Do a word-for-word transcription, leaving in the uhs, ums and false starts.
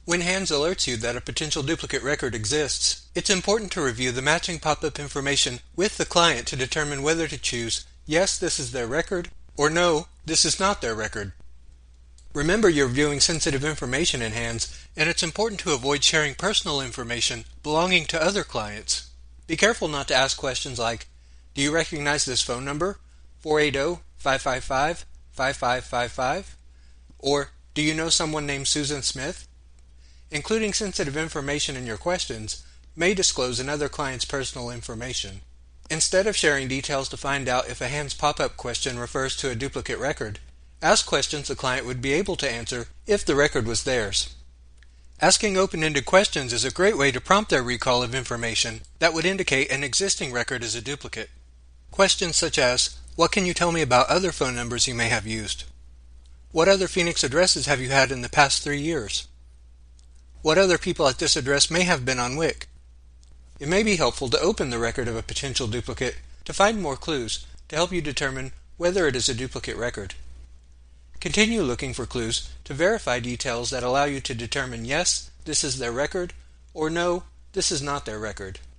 When HANS alerts you that a potential duplicate record exists, it's important to review the matching pop-up information with the client to determine whether to choose, yes, this is their record, or no, this is not their record. Remember, you're viewing sensitive information in HANS, and it's important to avoid sharing personal information belonging to other clients. Be careful not to ask questions like, do you recognize this phone number, four eight zero, five five five, five five five five? Or, do you know someone named Susan Smith? Including sensitive information in your questions may disclose another client's personal information. Instead of sharing details to find out if a HANS pop-up question refers to a duplicate record, ask questions the client would be able to answer if the record was theirs. Asking open-ended questions is a great way to prompt their recall of information that would indicate an existing record is a duplicate. Questions such as, what can you tell me about other phone numbers you may have used? What other Phoenix addresses have you had in the past three years? What other people at this address may have been on Wix? It may be helpful to open the record of a potential duplicate to find more clues to help you determine whether it is a duplicate record. Continue looking for clues to verify details that allow you to determine yes, this is their record, or no, this is not their record.